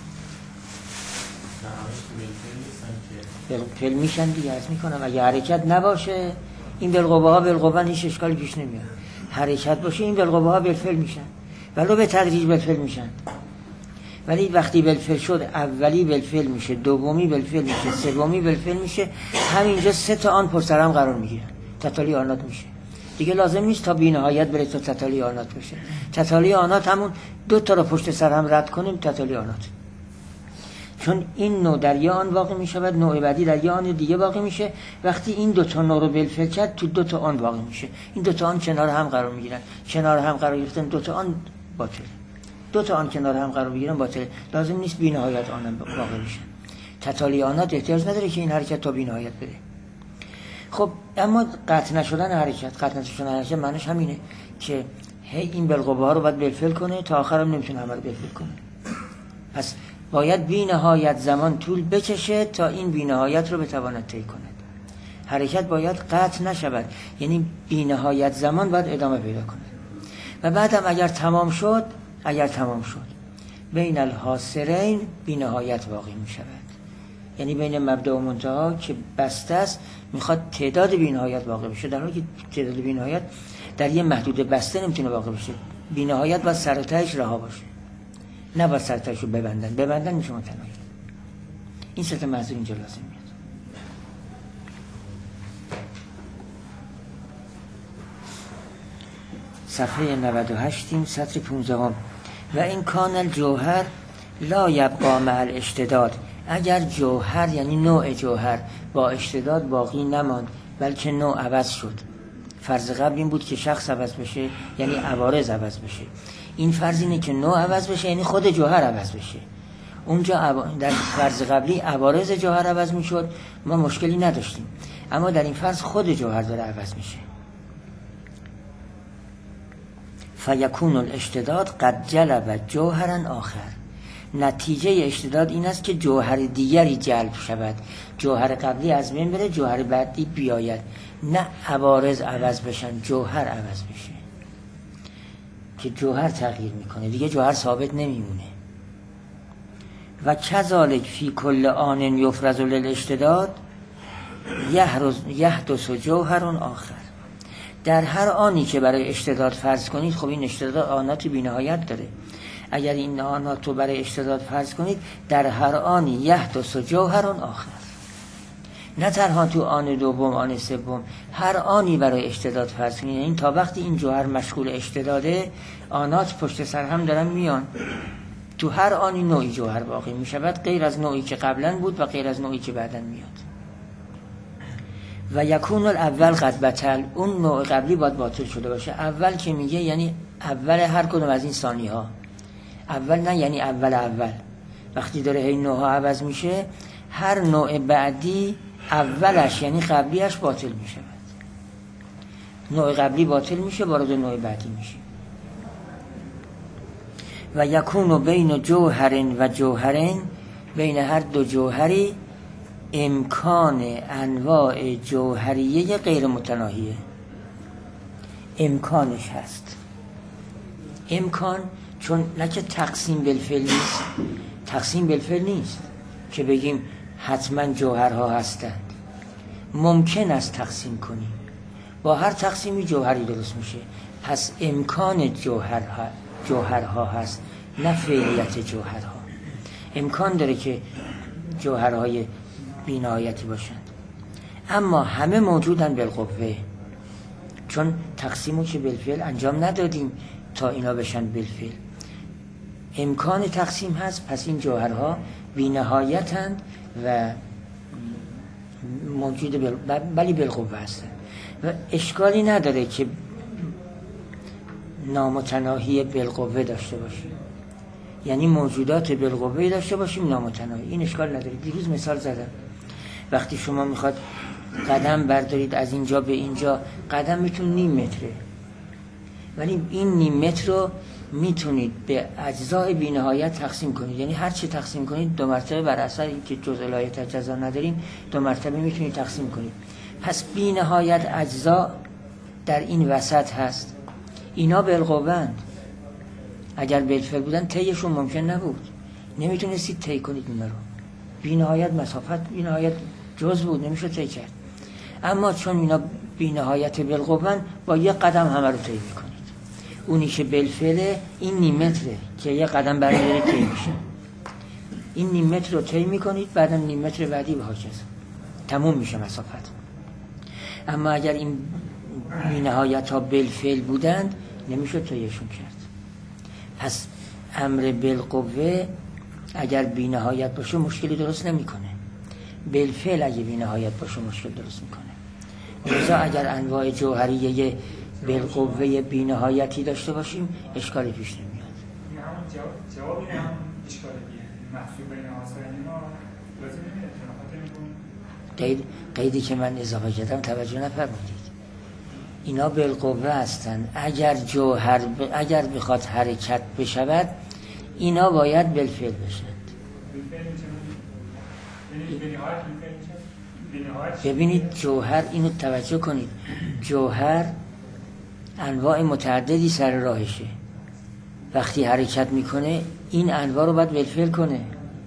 بالفعل میشن دیگه. عرض میکنم اگه حرکت نباشه این بالقوه ها بالقوه هیچ اشکالی پیش نمیاد. حرکت باشه این بالقوه ها بالفعل میشن ولو به تدریج بالفعل میشن. ولی وقتی بالفعل شد اولی بالفعل میشه، دومی بالفعل میشه، سومی بالفعل میشه، همینجا سه تا آن پشت سر هم قرار میگیرن، تتالی آنات میشه. دیگه لازم نیست تا بی نهایت بره تا تتالی آنات بشه. تتالی آنات همون دو تا رو پشت سر هم رد کنیم تتالی آنات. چون این نوع در یه آن واقع میشه بعد نوع بعدی در یه آن دیگه واقع میشه. وقتی این دو تا نوع رو بالفعل کرد تو دو تا آن واقع میشه. این دو تا آن کنار هم قرار میگیرن. کنار هم قرار گرفتن دو تا آن باطله. دو تا آن کنار هم قرار بگیرن باطله. لازم نیست بی نهایت آن واقع بشه. تتالی آنات احتیاج نداره که این حرکت تا بی نهایت بره. خب اما قطع نشدن حرکت، قطع نشدن حرکت معنیش همینه که هی این بالقوه ها رو باید بالفعل کنه تا آخر هم نمیتونه همه رو بالفعل کنه. پس باید بی نهایت زمان طول بکشه تا این بی نهایت رو بتواند طی کنه. حرکت باید قطع نشود، یعنی بی نهایت زمان باید ادامه پیدا کنه. و بعدم اگر تمام شد اگر تمام شد بین الحاصرین بی نهایت واقع می شود. یعنی بین مبدأ و منتهی که بسته است میخواد تعداد بی نهایت واقع بشه، در حالی که تعداد بی نهایت در یه محدود بسته نمیتونه واقع بشه. بی نهایت باید سر و تهش رها باشه، نه باید سر و تهش رو ببندن. ببندن میشه متناهی. این سه تا محضور اینجا لازم میاد. صفحه نود و هشت سطر پانزده. و این کان الجوهر لا یبقا مع الاشتداد. اگر جوهر یعنی نوع جوهر با اشتداد باقی نماند بلکه نوع عوض شد. فرض قبل این بود که شخص عوض بشه یعنی عوارض عوض بشه. این فرض اینه که نوع عوض بشه یعنی خود جوهر عوض بشه. اونجا در فرض قبلی عوارض جوهر عوض میشد، ما مشکلی نداشتیم. اما در این فرض خود جوهر داره عوض میشه. فیکون الاشتداد قد جلب جوهرا آخر. نتیجه اشتداد این است که جوهر دیگری جلب شود، جوهر قبلی از بین بره، جوهر بعدی بیاید. نه عوارض عوض بشن، جوهر عوض بشه که جوهر تغییر میکنه، دیگه جوهر ثابت نمیمونه. و کذالک فی کل آن یفرز للاشتداد یحدث جوهر آخر. در هر آنی که برای اشتداد فرض کنید، خب این اشتداد آنات بی نهایت داره، اگر این آنات رو برای اشتداد فرض کنید در هر آنی یحدث جوهر آخر، نه تنها تو آن دوم آن سوم، هر آنی برای اشتداد فرض کنید. این تا وقتی این جوهر مشغول اشتداده آنات پشت سر هم دارن میان، تو هر آنی نوعی جوهر باقی می شود غیر از نوعی که قبلا بود و غیر از نوعی که بعداً میاد. و یکون الاول قد بطل، اون نوع قبلی باید باطل شده باشه. اول که میگه یعنی اول هر کدوم از این ثانی ها، اول نه یعنی اول اول. وقتی داره این نوع ها عوض میشه هر نوع بعدی اولش یعنی قبلیش باطل میشه. نوع قبلی باطل میشه، وارد نوع بعدی میشه. و یکون بین جوهرین و جوهرین، بین هر دو جوهری امکان انواع جوهریه غیر متناهیه. امکانش هست. امکان چون نه که تقسیم بالفعل نیست، تقسیم بالفعل نیست که بگیم حتما جوهرها هستند. ممکن است تقسیم کنیم، با هر تقسیمی جوهری درست میشه. پس امکان جوهرها جوهرها هست، نه فعلیت جوهرها. امکان داره که جوهرهای بی‌نهایتی باشند، اما همه موجودن بالقوه، چون تقسیمو که بالفعل انجام ندادیم تا اینا بشن بالفعل. امکان تقسیم هست، پس این جوهرها بی‌نهایتند و موجود بل... بلی بالقوه هستند و اشکالی نداره که نامتناهی بالقوه داشته باشیم، یعنی موجودات بالقوه داشته باشیم نامتناهی، این اشکال نداره. دیروز مثال زدم، وقتی شما میخواد قدم بردارید از اینجا به اینجا، قدم میتون نیم متره، ولی این نیم متر رو میتونید به اجزای بی‌نهایت تقسیم کنید، یعنی هر چی تقسیم کنید دو مرتبه بر اثر اینکه جزء لایحه اجزا نداریم دو مرتبه میتونید تقسیم کنید. پس بی‌نهایت اجزا در این وسط هست. اینا بالقوه‌اند. اگر بالفعل بودن طیشون ممکن نبود، نمیتونستید طی کنید اینا رو. بی‌نهایت مسافت، بی‌نهایت جزء بود، نمیشه طی کرد. اما چون اینا بی‌نهایت بالقوه‌اند، با یک قدم همه رو طی میکنید. اونی که بالفعل این نیم متره که یک قدم بردارید طی میشه. این نیم متر رو طی میکنید، بعدم نیم متر بعدی به هاکذا تموم میشه مسافت. اما اگر این بی‌نهایت ها بالفعل بودند نمیشه طیشون کرد. پس امر بالقوه اگر بی‌نهایت باشه مشکلی درست نمیکنه، بالفعل اگه بی‌نهایت باشه مشکل درست میکنه. لذا اگر انواع جوهریه بالقوه بی‌نهایتی داشته باشیم اشکالی پیش نمیاد. این همون جواب این هم اشکالی محصول بین آسانی ما لازم نمیاد. قید قیدی که من اضافه کردم توجه نفرمودید. اینا بالقوه هستند. اگر جوهر ب... اگر بخواد حرکت بشود اینا باید بالفعل بشند. ببینید جوهر، اینو توجه کنید، جوهر انواع متعددی سر راهشه. وقتی حرکت میکنه این انواع رو باید بالفعل کنه.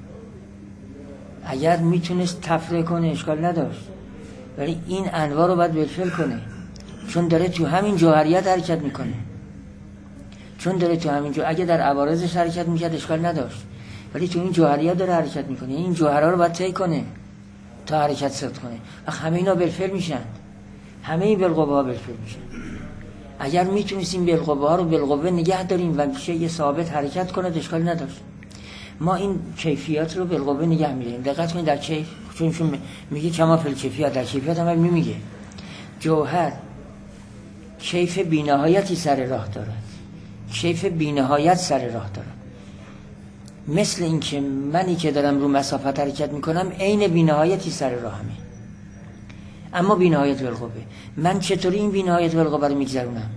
اگر میتونست تفریع کنه اشکال نداشت، ولی این انواع رو باید بالفعل کنه، چون داره تو همین جوهریت حرکت میکنه. چون داره تو همین جو اگه در عوارضش حرکت میکرد اشکال نداشت، ولی تو این جوهریت داره حرکت میکنه. این جوهرها رو باید طی کنه تا حرکت ثبت کنه. وقت همه اینا بالفعل میشن، همه این بالقوه ها بالفعل میشن. اگر میتونستیم بالقوه ها رو بالقوه نگه داریم و میشه یه ثابت حرکت کنه اشکال نداشت. ما این کیفیات رو بالقوه نگه میداریم. دقت کنید در کیف، چون چون میگه کما فی الکیفیات، در کیفیات هم میگه جوهر کیف بی‌نهایتی سر راه داره، کیف بی‌نهایت سر راه داره. مثل این که منی که دارم رو مسافت حرکت میکنم عین بی‌نهایتی سر راهمه، اما بی‌نهایت بالقوه. من چطوری این بی‌نهایت بالقوه رو میگذرونم؟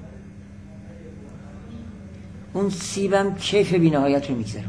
اون سیبم کیف بی‌نهایت رو میگذرونه.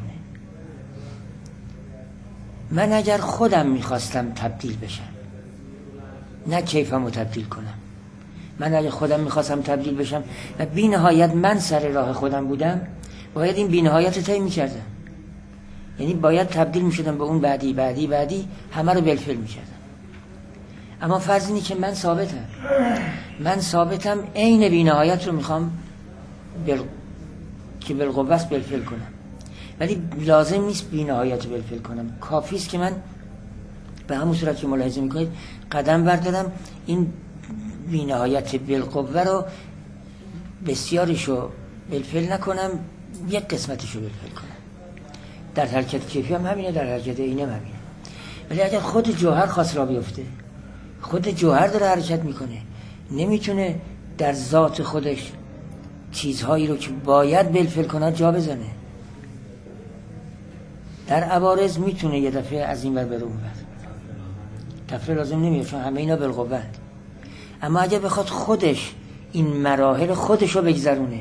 من اگر خودم میخواستم تبدیل بشم، نه کیفم رو تبدیل کنم، من اگر خودم میخواستم تبدیل بشم و بی‌نهایت من سر راه خودم بودم، باید این بی‌نهایت رو طی میکردم. یعنی باید تبدیل میشدم به اون بعدی بعدی بعدی، همه رو بالفعل میکردم. اما فرض اینه که من ثابتم، من ثابتم عین بی‌نهایت رو میخوام بل... که بالقوه است بالفعل کنم، ولی لازم نیست بی‌نهایت رو بالفعل کنم. کافی است که من به همون صورت که ملاحظه میکنید قدم بردارم، این بی‌نهایت بالقوه رو بسیارشو بالفعل نکنم، یک قسمتشو بالفعل کنم. در حرکت کیفی هم همینه، در حرکت عینی هم همینه. ولی اگر خود جوهر خواست را بیفته، خود جوهر داره حرکت میکنه، نمیتونه در ذات خودش چیزهایی رو که باید بالفعل کنه جا بزنه. در عوارض میتونه یه دفعه از این ور بره اون ور، تفریع لازم نمیاد چون همه اینا بالقوه. اما اگر بخواد خودش این مراحل خودشو بگذرونه،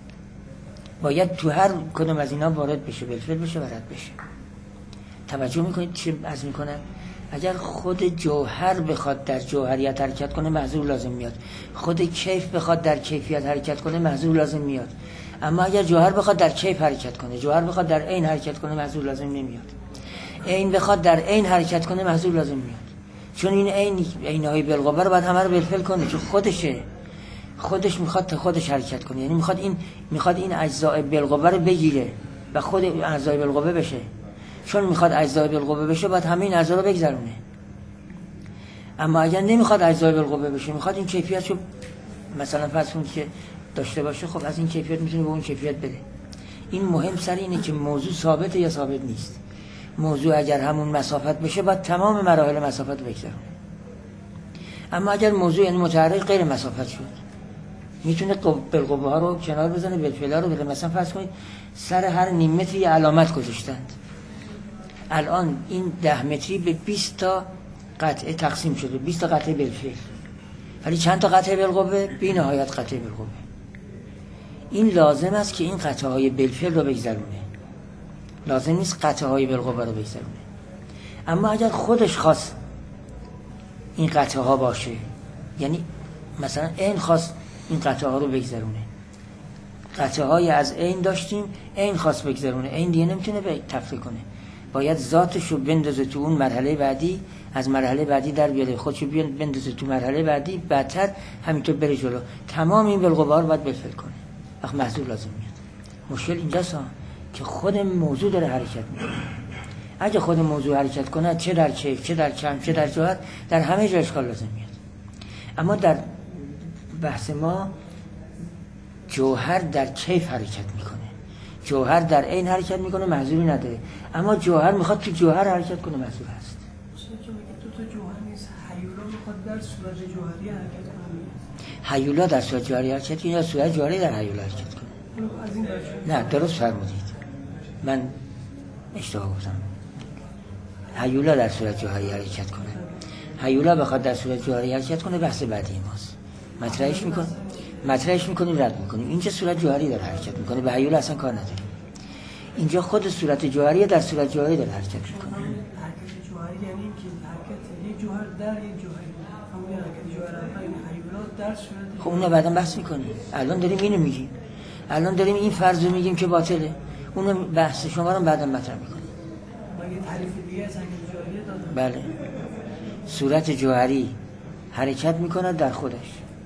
باید تو هر کدوم از اینا وارد بشه، بالفعل بشه و رد بشه. توجه میکنید چه عرض میکنم؟ اگر خود جوهر بخواد در جوهریت حرکت کنه محضور لازم میاد، خود کیف بخواد در کیفیت حرکت کنه محضور لازم میاد. اما اگر جوهر بخواد در کیف حرکت کنه، جوهر بخواد در عین حرکت کنه محضور لازم نمیاد. عین بخواد در عین حرکت کنه محضور لازم میاد، چون این عین عینهای بالقوه رو باید همه رو بالفعل کنه، چون خودشه، خودش میخواد تا خودش حرکت کنه، یعنی میخواد این میخواد این اجزاء بالقوه رو بگیره و خود اجزای بالقوه بشه. چون میخواد اجزای بالقوه بشه باید همه این اجزا رو بگذرونه. اما اگر نمیخواد اجزای بالقوه بشه، میخواد این کیفیتشو مثلا فرض کنید که داشته باشه، خب از این کیفیت میتونه به اون کیفیت بده. این مهم سر اینه که موضوع ثابته یا ثابت نیست. موضوع اگر همون مسافت بشه باید تمام مراحل مسافت رو بگذرونه. اما اگر موضوع یعنی متحرک غیر مسافت شد، میتونه بالقوه ها رو کنار بزنه، بالفعل ها رو بده. مثلا فرض کنید سر هر نیم متری یه علامت گذاشتند. الان این ده متری به بیست تا قطعه تقسیم شده، بیست تا قطعه بالفعل. ولی چند تا قطعه بالقوه؟ بی نهایت قطعه بالقوه. این لازم است که این قطعه های بالفعل رو بگذرونه، لازم نیست قطعه های بالقوه رو بگذرونه. اما اگر خودش خواست این قطعه ها باشه، یعنی مثلا عین خواست این قطعه ها رو بگذرونه، قطعه های از عین داشتیم، عین خواست بگذرونه، عین دیگه نمیتونه به تفریق کنه، باید ذاتش رو بندازه تو اون مرحله بعدی، از مرحله بعدی در بیاره، خودشو بندازه تو مرحله بعدی، بعدتر همینطور بره جلو. تمام این بالقوه رو باید بالفعل کنه، وقت محضور لازم میاد. مشکل اینجاست که خود موضوع داره حرکت میکنه. اگه خود موضوع حرکت کنه، چه در کیف، چه در کم، چه در جوهر، در همه جا اشکال لازم میاد. اما در بحث ما جوهر در کیف حرکت میکنه، جوهر در عین حرکت میکنه، محضوری نداره. اما جوهر میخواد تو جوهر حرکت کنه، محضور هست. تو تو جوهر نیست، هیولا میخواد در صورت جوهری حرکت کنه. هیولا در صورت جوهری حرکت کنه یا صورت جوهری در هیولا حرکت کنه؟ از این نه، درست فرمودید، من اشتباه گفتم. هیولا در صورت جوهری حرکت کنه، هیولا بخواد در صورت جوهری حرکت کنه، بحث بعدی ماست. مطرحش میکنه، مطرحش میکنیم، رد میکنیم. اینجا صورت جوهری داره حرکت میکنه، به هیولا اصلا کار نداره. اینجا خود صورت جوهری در صورت جوهری داره حرکت میکنه. حرکت جوهری یعنی که حرکت یک جوهر در یک جوهری، همون حرکت جوهر این هیولا در صورت. خب اونو بعداً بحث میکنیم. الان داریم اینو میگیم، الان داریم این فرض رو میگیم که باطله، اونو بحث شما رو بعداً مطرح میکنیم. مگه تعریف دیگه از حرکت جوهری دادن؟ بله، صورت جوهری حرکت میکنه در خودش،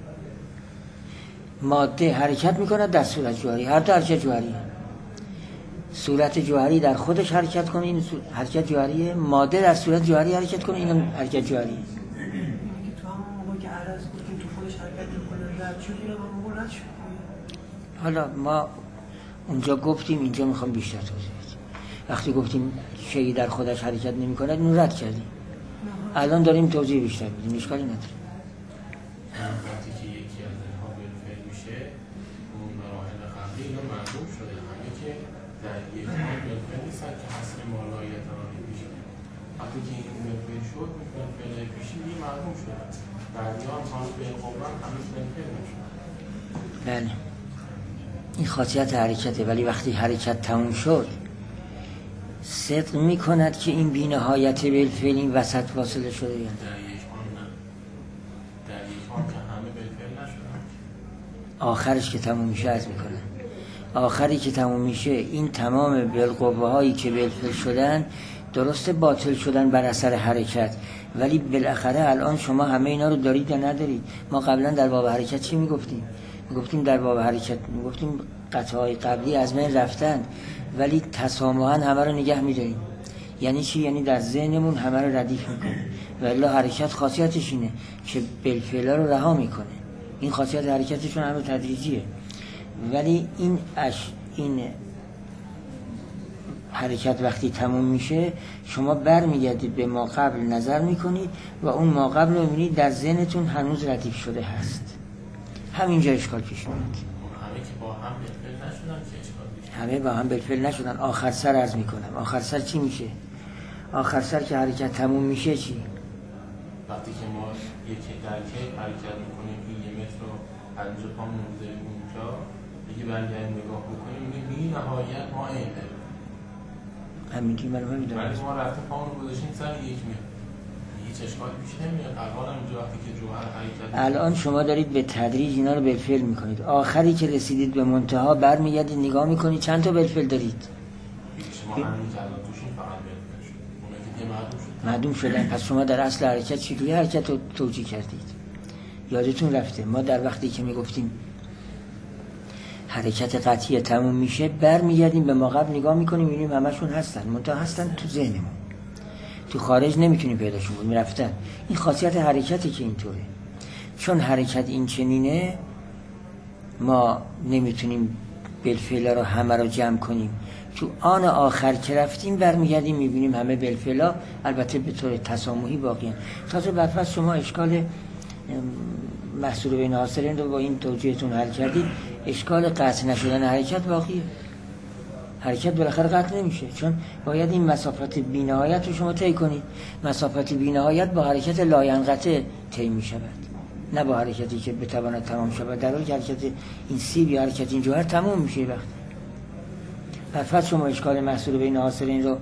ماده حرکت میکنه در صورت جوهری، هر دو حرکت جوهری. صورت جوهری در خودش حرکت کنه، این حرکت جوهریه. ماده در صورت جوهری حرکت کنه، این حرکت جوهریه. اینه که تو همون موقع که عرض گفتیم تو خودش حرکت میکنه، رد شد، اینم همون موقع رد شد. حالا ما اونجا گفتیم، اینجا میخوام بیشتر توضیح بدم. وقتی گفتیم شیئی در خودش حرکت نمیکنه، اینو رد کردیم. الان داریم توضیح بیشتر بدیم، اشکالی نداره. وقتی که یکی از اینها بالفعل میشه، اون مراحل قبلی اینا معلوم شده، همه که در یک حال بالفعل نیستن که حسن مالایت آنی میشه. وقتی که این بالفعل شد، بالفعل پیشی دیگه معلوم شد. بعدی هم حال بالقوه همه بالفعل نشد. بله، این خاصیت حرکته. ولی وقتی حرکت تموم شد، صدق میکند که این بی نهایت بالفعل این وسط واصله شده یا نه؟ در یک حال نه، در یک حال که همه بالفعل نشدن. آخرش که تموم میشه از میکنه، آخری که تموم میشه این تمام بالقوه هایی که بالفعل شدن، درسته باطل شدن بر اثر حرکت، ولی بالاخره الان شما همه اینا رو دارید یا ندارید. ما قبلا در باب حرکت چی میگفتیم؟ میگفتیم در باب حرکت میگفتیم قطعه‌های قبلی از بین رفتن، ولی تسامحاً همه رو نگه می‌داریم. یعنی چی؟ یعنی در ذهنمون همه رو ردیف میکنه. ولی حرکت خاصیتش اینه که بالفعل رو رها میکنه. این خاصیت حرکتشون همه تدریجیه. ولی این اش این حرکت وقتی تموم میشه، شما برمیگردید به ما قبل نظر میکنید و اون ما قبل رو میبینید در ذهنتون هنوز ردیف شده هست. همینجا اشکال پیش میاد. همه که با هم بالفعل نشدن که اشکال پیش میاد. همه با هم بالفعل نشدن. آخر سر عرض میکنم، آخر سر چی میشه؟ آخر سر که حرکت تموم میشه چی؟ وقتی که ما یکی در کی حرکت میکنیم، این یه متر رو همینجا پامون بذاریم اونجا دیگه برگردیم نگاه بکنیم میگه بی نهایت ما عین داریم. همینجوری من نمیدونم. ولی ما رفته پامون گذاشتیم سر یک میاد. هیچ اشکالی پیش نمیاد. الان هم اینجا وقتی که جوهر حرکت الان شما دارید به تدریج اینا رو بالفعل میکنید. آخری که رسیدید به منتها برمیگردید نگاه میکنید چند تا بالفعل دارید. شما همین که الان توشین فقط بالفعل شد. اون که دیگه معدوم شد. معدوم شدن. پس شما در اصل حرکت چجوری حرکت رو توجیه کردید؟ یادتون رفته ما در وقتی که میگفتیم حرکت قطعی تموم میشه برمیگردیم به ما قبل نگاه میکنیم میبینیم همشون هستن منتها هستن تو ذهنمون، تو خارج نمیتونیم پیداشون بود میرفتن. این خاصیت حرکتی که اینطوره، چون حرکت این چنینه ما نمیتونیم بالفعل رو همه رو جمع کنیم. تو آن آخر که رفتیم برمیگردیم میبینیم همه بالفعل، البته به طور تسامحی باقیه. تازه برفرض شما اشکال محصول بین حاصلین رو با این توجیهتون حل کردید، اشکال قطع نشدن حرکت باقیه. حرکت بالاخره قطع نمیشه، چون باید این مسافت بی‌نهایت رو شما طی کنید. مسافت بی‌نهایت با حرکت لاینقطع طی میشود، نه با حرکتی که بتواند تمام شود. در حالی که حرکت این سیب یا حرکت این جوهر تمام میشه وقت. برفرض شما اشکال محصول بین حاصلین رو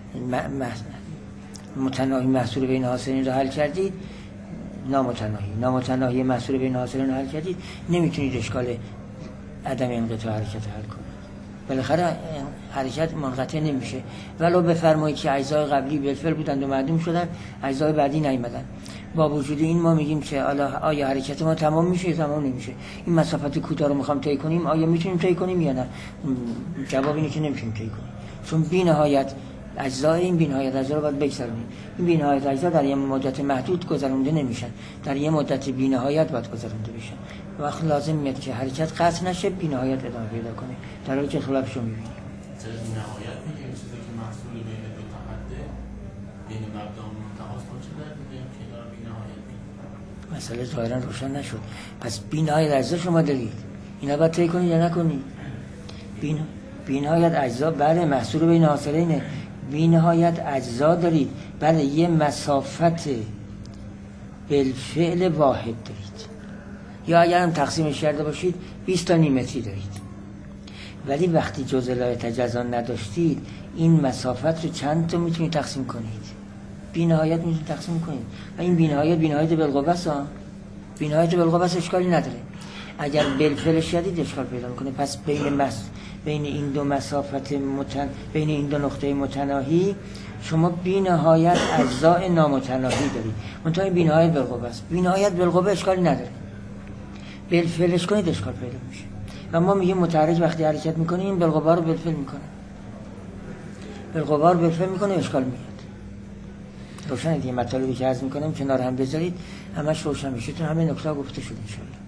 متناهی محصول بین حاصلین رو حل کردید، نامتناهی نامتناهی محصول بین حاصلین رو حل کردید، نمیتونید اشکال عدم انقطاع حرکت حل کنید. بالاخره حرکت منقطع نمیشه. ولو بفرمایید که اجزای قبلی بالفعل بودند و معدوم شدن، اجزای بعدی نیامدن، با وجود این ما میگیم که آیا حرکت ما تمام میشه یا تمام نمیشه؟ این مسافت کوتاه رو میخوام طی کنیم، آیا میتونیم طی کنیم یا نه؟ جواب اینه که نمیتونیم طی کنیم، چون بی نهایت اجزای این بی نهایت اجزا رو باید بگذرونیم. این بی نهایت اجزا در یه مدت محدود گذرونده نمیشن، در یه مدت بی نهایت باید گذرونده بشن. وقت لازم میاد که حرکت قطع نشه، بی نهایت ادامه پیدا کنه، در حالی که خلافش رو میبینیم. چرا بی نهایت میگیم چیزی که محصول بین دو تا حده بین مبدا و منتهاست، ما چه در میگیم که اینا رو بی نهایت میگیم؟ مسئله ظاهرا روشن نشد. پس بی نهایت اجزا شما دارید، اینا باید طی کنید یا نکنید؟ بی بی نهایت اجزا بله محصول بین حاصلینه. بی نهایت اجزا دارید، بله یه مسافت بالفعل واحد دارید، یا اگر هم تقسیمش کرده باشید بیست تا نیم متری دارید. ولی وقتی جزء لا یتجزا نداشتید این مسافت رو چند تا میتونید تقسیم کنید؟ بی نهایت میتونید تقسیم کنید. و این بی نهایت بی نهایت بالقوه است. بی نهایت بالقوه است، اشکالی نداره. اگر بالفعل شدید اشکال پیدا میکنه. پس بین مس... بین این دو مسافت متن... بین این دو نقطه متناهی شما بی نهایت اجزاء نامتناهی دارید. منتها بی نهایت بالقوه است. بی نهایت بالقوه اشکالی نداره. بالفعلش کنید اشکال پیدا میشه. و ما میگیم متحرک وقتی حرکت میکنه این بالقوه رو بالفعل میکنه. بالقوه رو بالفعل میکنه اشکال میاد. روشن دیگه مطالبی که عرض میکنم کنار هم بذارید همش روشن میشه. تو همه نکته گفته شد ان شاء الله.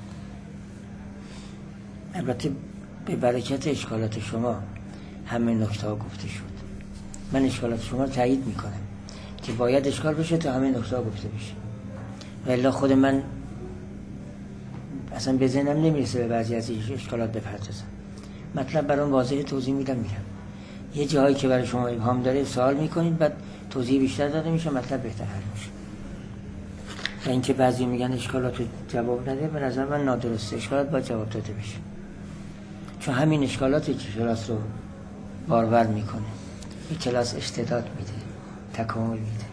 البته به برکت اشکالات شما همه نکته ها گفته شد. من اشکالات شما رو تایید میکنم که باید اشکال بشه تا همه نکته ها گفته بشه. و الا خود من اصلا به ذهنم نمیرسه به بعضی از اشکالات بپردازم. مطلب برام واضح توضیح میدم میرم. یه جایی که برای شما ابهام داره سوال میکنید، بعد توضیح بیشتر داده میشه، مطلب بهتر حل میشه. و اینکه بعضی میگن اشکالات رو جواب نده، به نظر من نادرسته. اشکالات باید جواب داده بشه، چون همین اشکالاتی که کلاس رو بارور میکنه. این کلاس استعداد میده، تکامل میده.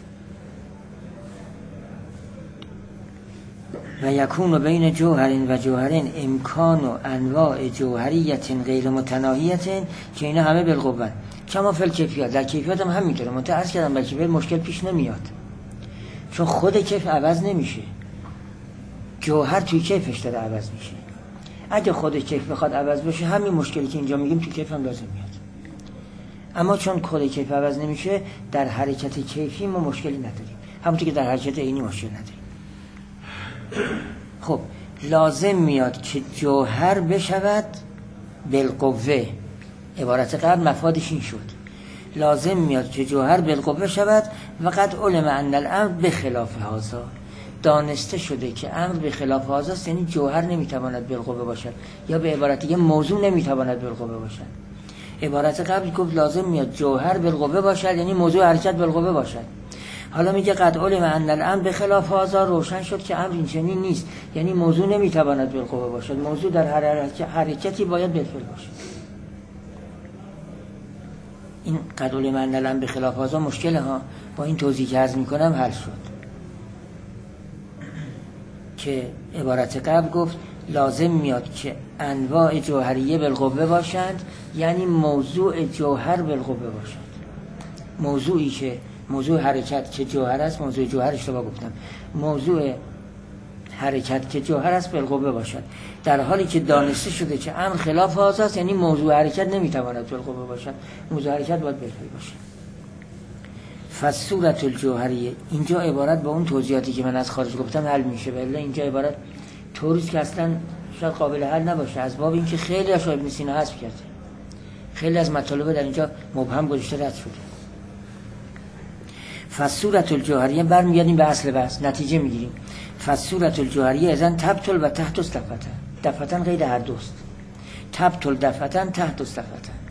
و یکون بین جوهرین و جوهرین امکان و انواع جوهریت غیر متناهیت که اینا همه بالقوه. کما فی الکیفیت، در کیفیت هم همینطوره. متعرض کردم در کیفیت مشکل پیش نمیاد، چون خود کیف عوض نمیشه، جوهر توی کیفش داره عوض میشه. اگه خود کیف بخواد عوض بشه همین مشکلی که اینجا میگیم توی کیف هم لازم میاد. اما چون خود کیف عوض نمیشه، در حرکت کیفی ما مشکلی نداریم، همونطور که در حرکت عینی مشکل نداریم. خب لازم میاد که جوهر بشود بالقوه. عبارت قبل مفادش این شد. لازم میاد که جوهر بالقوه شود و قد علم ان الامر بخلاف هذا. دانسته شده که امر به خلاف هذا است، یعنی جوهر نمیتواند بالقوه باشد، یا به عبارت دیگه موضوع نمیتواند بالقوه باشد. عبارت قبل گفت لازم میاد جوهر بالقوه باشد، یعنی موضوع حرکت بالقوه باشد. حالا میگه قد علم ان الامر به خلاف هذا، روشن شد که امر این چنین نیست، یعنی موضوع نمیتواند بالقوه باشد، موضوع در حرکت حرکتی باید بالفعل باشد. این قد علم ان الامر به خلاف هذا مشکله ها، با این توضیح که عرض میکنم حل شد. که عبارت قبل گفت لازم میاد که انواع جوهریه بالقوه باشند، یعنی موضوع جوهر بالقوه باشد. موضوعی که موضوع حرکت که جوهر است، موضوع جوهر اشتباه گفتم، موضوع حرکت که جوهر است بالقوه باشد، در حالی که دانسته شده که امر خلاف هذاست، یعنی موضوع حرکت نمیتواند بالقوه باشد، موضوع حرکت باید بالفعل باشد. فصورت الجوهریه اینجا عبارت با اون توضیحاتی که من از خارج گفتم حل میشه، ولی اینجا عبارت طوریست که اصلا شاید قابل حل نباشه، از باب اینکه خیلی از ابن سینا حذف کرده، خیلی از مطالب در اینجا مبهم گذاشته، رد شده. فصورت الجوهریه برمیگردیم به اصل بحث، نتیجه میگیریم. فصورت الجوهریه اذن تبطل و تحت دفتن، دفتن غیر هر دوست، تبطل دفتن تحت دفتن،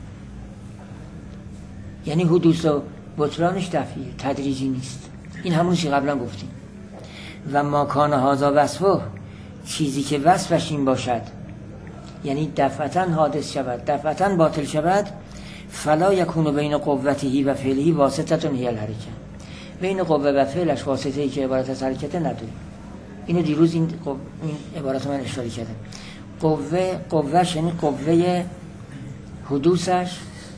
یعنی حدوث و بطلانش دفعی تدریجی نیست. این همون چی قبلا گفتیم. و ما کان هذا وصفه، چیزی که وصفش این باشد، یعنی دفعتاً حادث شود دفعتاً باطل شود، فلا یکون بین قوته و فعله واسطه هی الحرکه، بین قوه و فعلش واسطه ای که عبارت از حرکت نداره. اینو دیروز این, قو... این عبارت من اشاره کردم. قوه قوهش یعنی قوه حدوثش،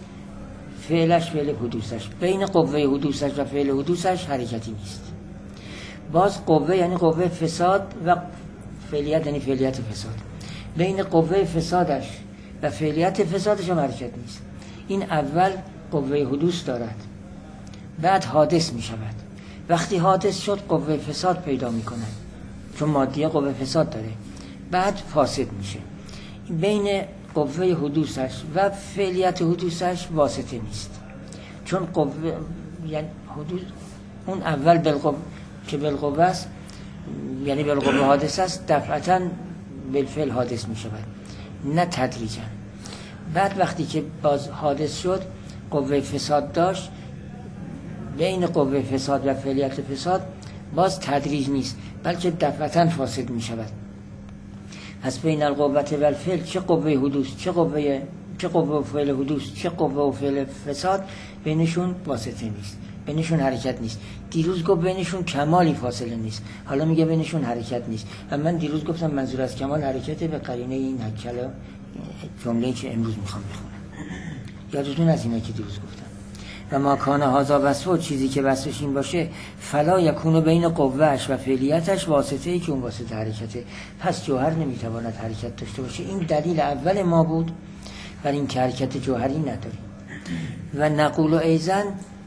فعلش فعل حدوثش، بین قوه حدوثش و فعل حدوثش حرکتی نیست. باز قوه یعنی قوه فساد و فعلیت یعنی فعلیت فساد، بین قوه فسادش و فعلیت فسادش هم حرکت نیست. این اول قوه حدوث دارد، بعد حادث می شود. وقتی حادث شد قوه فساد پیدا می کند، چون مادیه قوه فساد داره، بعد فاسد میشه. بین قوه حدوثش و فعلیت حدوثش واسطه نیست، چون قوه یعنی حدوث اون اول بالقوه که بالقوه است، یعنی بالقوه حادث است، دفعتاً بالفعل حادث می شود، نه تدریجاً. بعد وقتی که باز حادث شد قوه فساد داشت، بین قوه فساد و فعلیت فساد باز تدریج نیست، بلکه دفعتاً فاسد می شود. پس بین القوت و الفعل چه قوه حدوث چه قوه چه قوه و فعل حدوث چه قوه و فعل فساد، بینشون واسطه نیست، بینشون حرکت نیست. دیروز گفت بینشون کمالی فاصله نیست، حالا میگه بینشون حرکت نیست. و من دیروز گفتم منظور از کمال حرکته، به قرینه این هکلا جمله‌ای که امروز میخوام بخونم، یادتون از اینا که دیروز گفتم. و ما کان هذا وصفه، چیزی که وصفش این باشه، فلا یکون بین قوهش و فعلیتش واسطه ای که اون واسطه حرکته، پس جوهر نمیتواند حرکت داشته باشه. این دلیل اول ما بود بر این که حرکت جوهری نداریم. و نقول و ایزن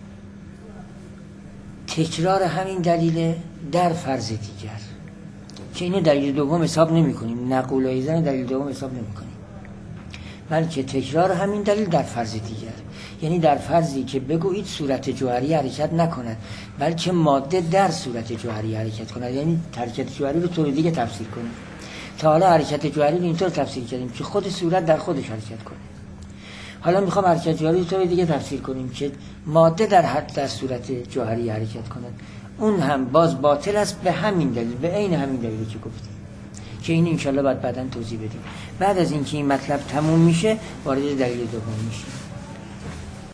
تکرار همین دلیل در فرض دیگر، که اینو دلیل دوم حساب نمی کنیم، نقول و ایزن دلیل دوم حساب نمی کنیم، بلکه تکرار همین دلیل در فرض دیگر، یعنی در فرضی که بگویید صورت جوهری حرکت نکند، بلکه ماده در صورت جوهری حرکت کند، یعنی حرکت جوهری رو طور دیگه تفسیر کنیم. تا حالا حرکت جوهری رو اینطور تفسیر کردیم که خود صورت در خودش حرکت کنه، حالا میخوام حرکت جوهری رو طور دیگه تفسیر کنیم که ماده در حد در صورت جوهری حرکت کند. اون هم باز باطل است به همین دلیل، به عین همین دلیلی که گفتیم، که این انشالله باید بعداً توضیح بدیم. بعد از اینکه این مطلب تموم میشه وارد دلیل دوم میشه.